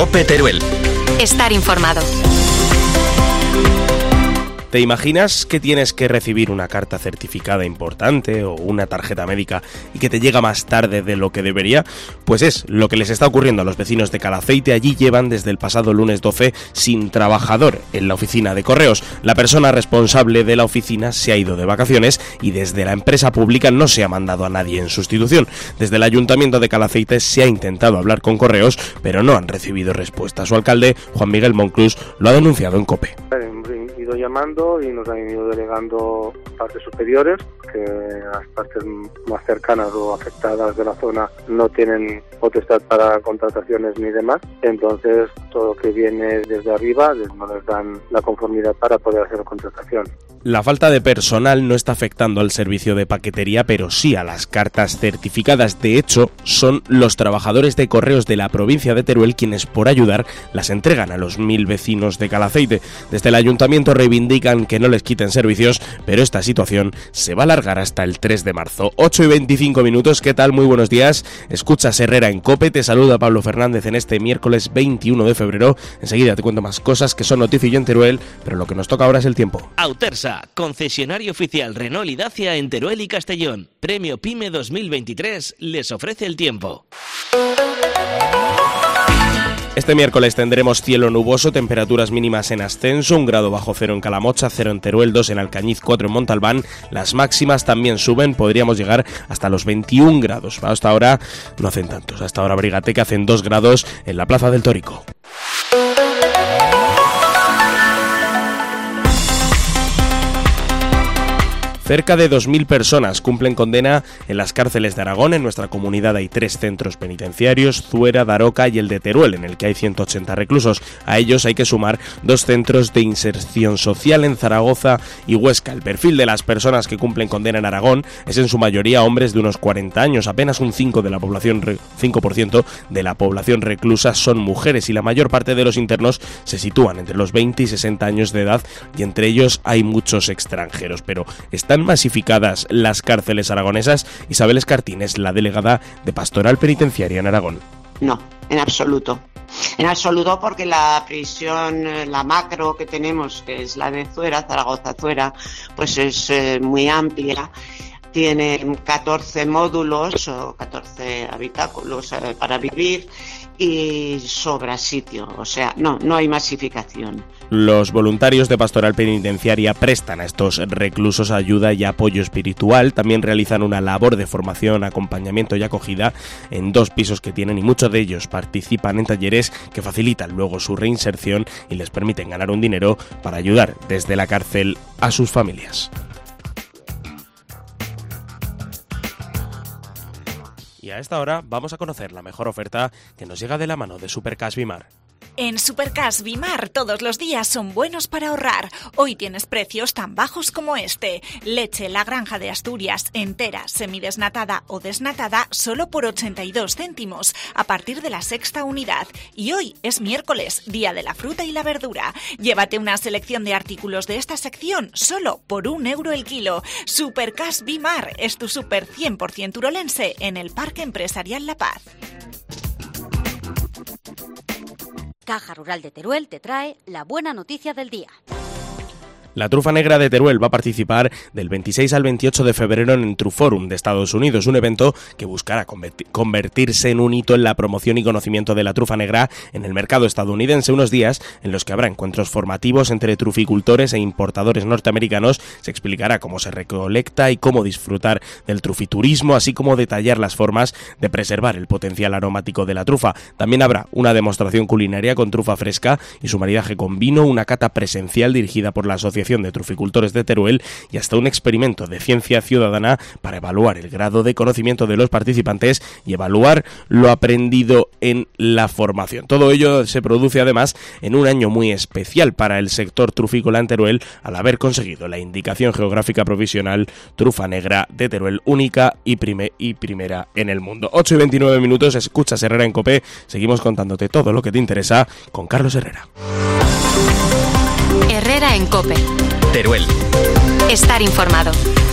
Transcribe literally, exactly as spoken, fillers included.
COPE Teruel. Estar informado. ¿Te imaginas que tienes que recibir una carta certificada importante o una tarjeta médica y que te llega más tarde de lo que debería? Pues es lo que les está ocurriendo a los vecinos de Calaceite. Allí llevan desde el pasado lunes doce sin trabajador en la oficina de correos. La persona responsable de la oficina se ha ido de vacaciones y desde la empresa pública no se ha mandado a nadie en sustitución. Desde el ayuntamiento de Calaceite se ha intentado hablar con correos, pero no han recibido respuesta. Su alcalde, Juan Miguel Monclús, lo ha denunciado en COPE. Han ido llamando y nos han ido delegando partes superiores, que las partes más cercanas o afectadas de la zona no tienen potestad para contrataciones ni demás. Entonces todo lo que viene desde arriba no les dan la conformidad para poder hacer contratación. La falta de personal no está afectando al servicio de paquetería, pero sí a las cartas certificadas. De hecho, son los trabajadores de correos de la provincia de Teruel quienes, por ayudar, las entregan a los mil vecinos de Calaceite. Desde el ayuntamiento reivindican que no les quiten servicios, pero esta situación se va a alargar hasta el tres de marzo. ocho y veinticinco minutos, ¿qué tal? Muy buenos días. Escuchas Herrera en COPE, te saluda Pablo Fernández en este miércoles veintiuno de febrero. Enseguida te cuento más cosas que son noticia en Teruel, pero lo que nos toca ahora es el tiempo. Autersa, concesionario oficial Renault y Dacia en Teruel y Castellón. Premio PYME dos mil veintitrés les ofrece el tiempo. Este miércoles tendremos cielo nuboso, temperaturas mínimas en ascenso, un grado bajo cero en Calamocha, cero en Teruel, dos en Alcañiz, cuatro en Montalbán. Las máximas también suben, podríamos llegar hasta los veintiún grados. Hasta ahora no hacen tantos, hasta ahora Brigateca hacen dos grados en la Plaza del Tórico. Cerca de dos mil personas cumplen condena en las cárceles de Aragón. En nuestra comunidad hay tres centros penitenciarios, Zuera, Daroca y el de Teruel, en el que hay ciento ochenta reclusos. A ellos hay que sumar dos centros de inserción social en Zaragoza y Huesca. El perfil de las personas que cumplen condena en Aragón es en su mayoría hombres de unos cuarenta años. Apenas un cinco por ciento de la población, cinco por ciento de la población reclusa son mujeres y la mayor parte de los internos se sitúan entre los veinte y sesenta años de edad y entre ellos hay muchos extranjeros. Pero están masificadas las cárceles aragonesas. Isabel Escartín es la delegada de Pastoral Penitenciaria en Aragón. No, en absoluto. En absoluto, porque la prisión, la macro que tenemos, que es la de Zuera, Zaragoza-Zuera, pues es eh, muy amplia. Tiene catorce módulos o catorce habitáculos eh, para vivir y sobra sitio, o sea, no, no hay masificación. Los voluntarios de Pastoral Penitenciaria prestan a estos reclusos ayuda y apoyo espiritual. También realizan una labor de formación, acompañamiento y acogida en dos pisos que tienen y muchos de ellos participan en talleres que facilitan luego su reinserción y les permiten ganar un dinero para ayudar desde la cárcel a sus familias. Y a esta hora vamos a conocer la mejor oferta que nos llega de la mano de Supercash Bimar. En Supercash Bimar todos los días son buenos para ahorrar. Hoy tienes precios tan bajos como este. Leche La Granja de Asturias entera, semidesnatada o desnatada solo por ochenta y dos céntimos a partir de la sexta unidad. Y hoy es miércoles, día de la fruta y la verdura. Llévate una selección de artículos de esta sección solo por un euro el kilo. Supercash Bimar es tu super cien por ciento urolense en el Parque Empresarial La Paz. Caja Rural de Teruel te trae la buena noticia del día. La trufa negra de Teruel va a participar del veintiséis al veintiocho de febrero en el Truforum de Estados Unidos, un evento que buscará convertirse en un hito en la promoción y conocimiento de la trufa negra en el mercado estadounidense, unos días en los que habrá encuentros formativos entre truficultores e importadores norteamericanos. Se explicará cómo se recolecta y cómo disfrutar del trufiturismo, así como detallar las formas de preservar el potencial aromático de la trufa. También habrá una demostración culinaria con trufa fresca y su maridaje con vino, una cata presencial dirigida por la Asociación de Truficultores de Teruel y hasta un experimento de ciencia ciudadana para evaluar el grado de conocimiento de los participantes y evaluar lo aprendido en la formación. Todo ello se produce además en un año muy especial para el sector trufícola en Teruel, al haber conseguido la indicación geográfica provisional Trufa Negra de Teruel, única y, prime y primera en el mundo. ocho y veintinueve minutos, escuchas Herrera en COPE, seguimos contándote todo lo que te interesa con Carlos Herrera. Herrera en COPE. Teruel. Estar informado.